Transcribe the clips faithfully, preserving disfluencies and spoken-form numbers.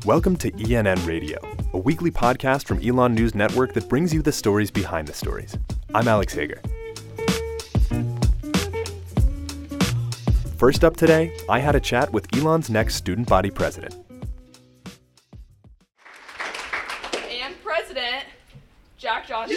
Welcome to E N N Radio, a weekly podcast from Elon News Network that brings you the stories behind the stories. I'm Alex Hager. First up today, I had a chat with Elon's next student body president. And President Jack Johnson.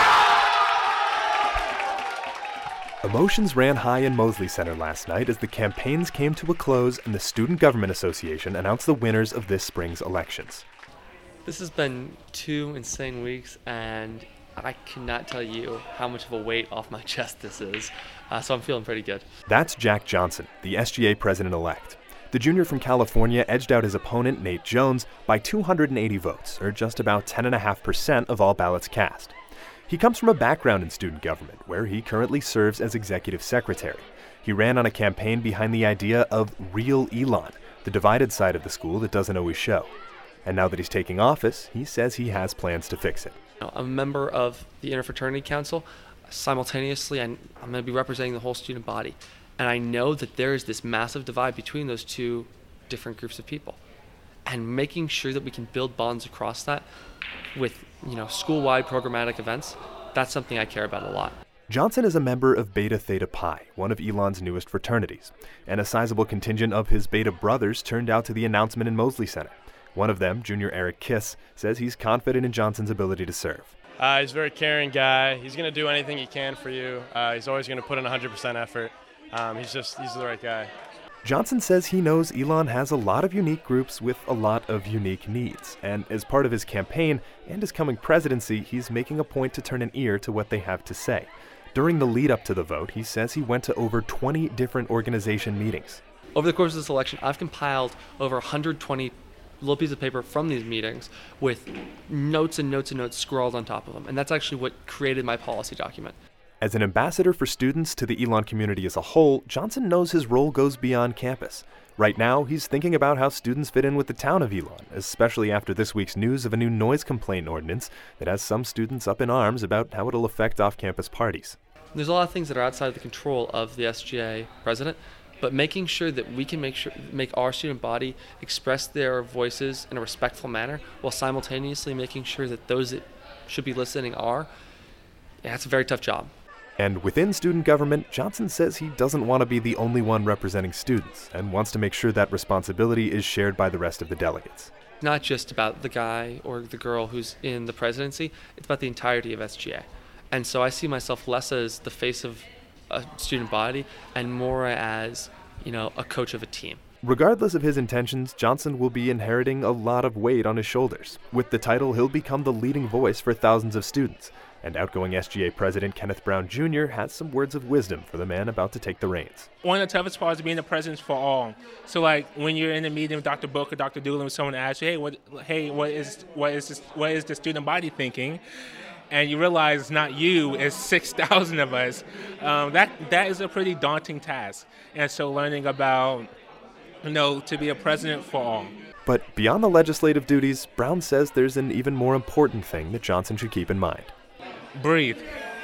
Emotions ran high in Mosley Center last night as the campaigns came to a close and the Student Government Association announced the winners of this spring's elections. This has been two insane weeks, and I cannot tell you how much of a weight off my chest this is, uh, so I'm feeling pretty good. That's Jack Johnson, the S G A president-elect. The junior from California edged out his opponent, Nate Jones, by two hundred eighty votes, or just about ten point five percent of all ballots cast. He comes from a background in student government, where he currently serves as executive secretary. He ran on a campaign behind the idea of Real Elon, the divided side of the school that doesn't always show. And now that he's taking office, he says he has plans to fix it. I'm a member of the Interfraternity Council. Simultaneously, I'm going to be representing the whole student body. And I know that there is this massive divide between those two different groups of people. And making sure that we can build bonds across that with, you know, school-wide programmatic events, that's something I care about a lot. Johnson is a member of Beta Theta Pi, one of Elon's newest fraternities, and a sizable contingent of his Beta brothers turned out to the announcement in Mosley Center. One of them, junior Eric Kiss, says he's confident in Johnson's ability to serve. Uh, he's a very caring guy. He's going to do anything he can for you. Uh, he's always going to put in one hundred percent effort. Um, he's just, he's the right guy. Johnson says he knows Elon has a lot of unique groups with a lot of unique needs, and as part of his campaign and his coming presidency, he's making a point to turn an ear to what they have to say. During the lead up to the vote, he says he went to over twenty different organization meetings. Over the course of this election, I've compiled over one hundred twenty little pieces of paper from these meetings with notes and notes and notes scrawled on top of them, and that's actually what created my policy document. As an ambassador for students to the Elon community as a whole, Johnson knows his role goes beyond campus. Right now, he's thinking about how students fit in with the town of Elon, especially after this week's news of a new noise complaint ordinance that has some students up in arms about how it'll affect off-campus parties. There's a lot of things that are outside of the control of the S G A president, but making sure that we can make sure make our student body express their voices in a respectful manner while simultaneously making sure that those that should be listening are, yeah, it's a very tough job. And within student government, Johnson says he doesn't want to be the only one representing students and wants to make sure that responsibility is shared by the rest of the delegates. Not just about the guy or the girl who's in the presidency, it's about the entirety of S G A. And so I see myself less as the face of a student body and more as, you know, a coach of a team. Regardless of his intentions, Johnson will be inheriting a lot of weight on his shoulders. With the title, he'll become the leading voice for thousands of students. And outgoing S G A President Kenneth Brown Junior has some words of wisdom for the man about to take the reins. One of the toughest parts is being the president for all. So, like, when you're in a meeting with Doctor Book or Doctor Doolin, someone asks you, hey, what, hey, what is, what is, this, what is the student body thinking? And you realize it's not you, it's six thousand of us. Um, that that is a pretty daunting task. And so learning about, you know, to be a president for all. But beyond the legislative duties, Brown says there's an even more important thing that Johnson should keep in mind. Breathe.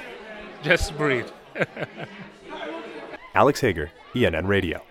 Just breathe. Alex Hager, E N N Radio.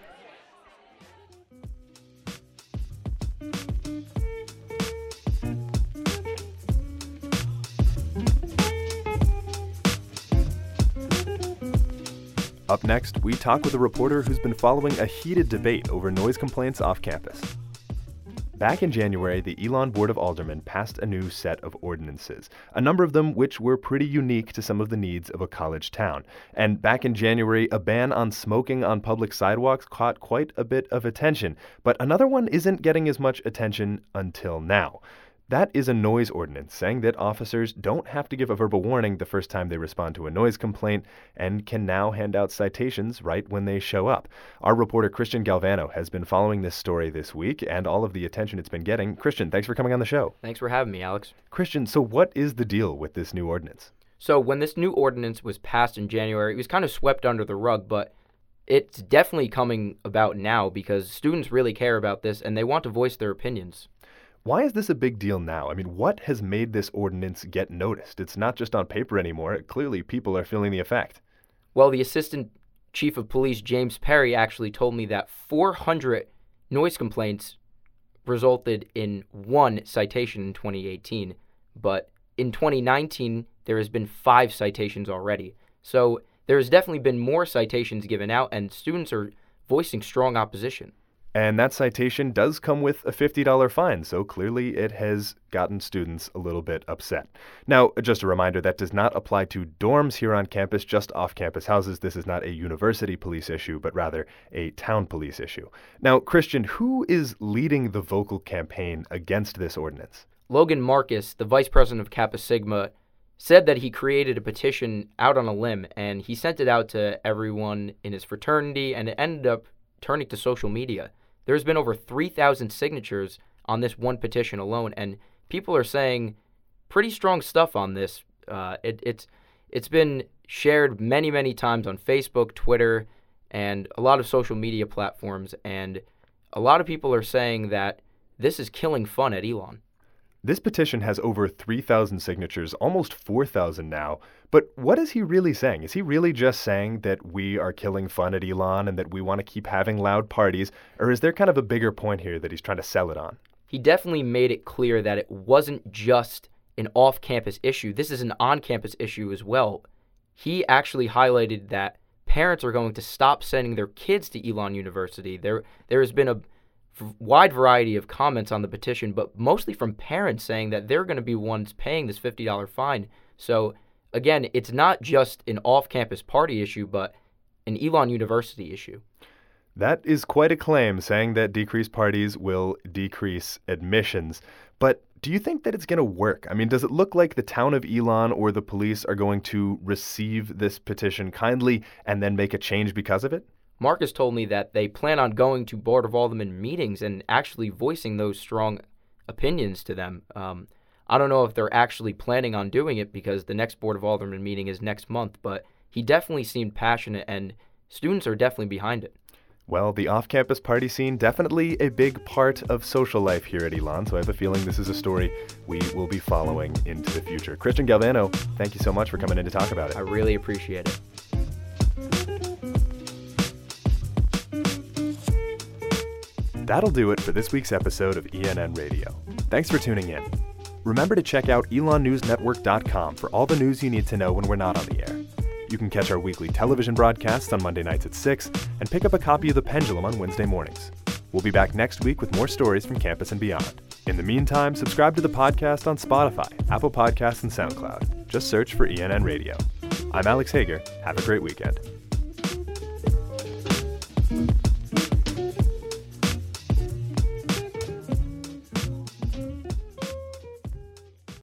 Up next, we talk with a reporter who's been following a heated debate over noise complaints off campus. Back in January, the Elon Board of Aldermen passed a new set of ordinances, a number of them which were pretty unique to some of the needs of a college town. And back in January, a ban on smoking on public sidewalks caught quite a bit of attention, but another one isn't getting as much attention until now. That is a noise ordinance saying that officers don't have to give a verbal warning the first time they respond to a noise complaint and can now hand out citations right when they show up. Our reporter Christian Galvano has been following this story this week and all of the attention it's been getting. Christian, thanks for coming on the show. Thanks for having me, Alex. Christian, so what is the deal with this new ordinance? So when this new ordinance was passed in January, it was kind of swept under the rug, but it's definitely coming about now because students really care about this and they want to voice their opinions. Why is this a big deal now? I mean, what has made this ordinance get noticed? It's not just on paper anymore. Clearly, people are feeling the effect. Well, the Assistant Chief of Police, James Perry, actually told me that four hundred noise complaints resulted in one citation in twenty eighteen, but in twenty nineteen, there has been five citations already. So there has definitely been more citations given out, and students are voicing strong opposition. And that citation does come with a fifty dollars fine, so clearly it has gotten students a little bit upset. Now, just a reminder, that does not apply to dorms here on campus, just off-campus houses. This is not a university police issue, but rather a town police issue. Now, Christian, who is leading the vocal campaign against this ordinance? Logan Marcus, the vice president of Kappa Sigma, said that he created a petition out on a limb, and he sent it out to everyone in his fraternity, and it ended up turning to social media. There's been over three thousand signatures on this one petition alone, and people are saying pretty strong stuff on this. Uh, it, it's it's been shared many, many times on Facebook, Twitter, and a lot of social media platforms, and a lot of people are saying that this is killing fun at Elon. This petition has over three thousand signatures, almost four thousand now. But what is he really saying? Is he really just saying that we are killing fun at Elon and that we want to keep having loud parties? Or is there kind of a bigger point here that he's trying to sell it on? He definitely made it clear that it wasn't just an off-campus issue. This is an on-campus issue as well. He actually highlighted that parents are going to stop sending their kids to Elon University. There, there has been a wide variety of comments on the petition, but mostly from parents saying that they're going to be ones paying this fifty dollars fine. So, again, it's not just an off-campus party issue, but an Elon University issue. That is quite a claim, saying that decreased parties will decrease admissions. But do you think that it's going to work? I mean, does it look like the town of Elon or the police are going to receive this petition kindly and then make a change because of it? Marcus told me that they plan on going to Board of Aldermen meetings and actually voicing those strong opinions to them. Um, I don't know if they're actually planning on doing it because the next Board of Aldermen meeting is next month, but he definitely seemed passionate and students are definitely behind it. Well, the off-campus party scene, definitely a big part of social life here at Elon, so I have a feeling this is a story we will be following into the future. Christian Galvano, thank you so much for coming in to talk about it. I really appreciate it. That'll do it for this week's episode of E N N Radio. Thanks for tuning in. Remember to check out elon news network dot com for all the news you need to know when we're not on the air. You can catch our weekly television broadcasts on Monday nights at six and pick up a copy of The Pendulum on Wednesday mornings. We'll be back next week with more stories from campus and beyond. In the meantime, subscribe to the podcast on Spotify, Apple Podcasts, and SoundCloud. Just search for E N N Radio. I'm Alex Hager. Have a great weekend.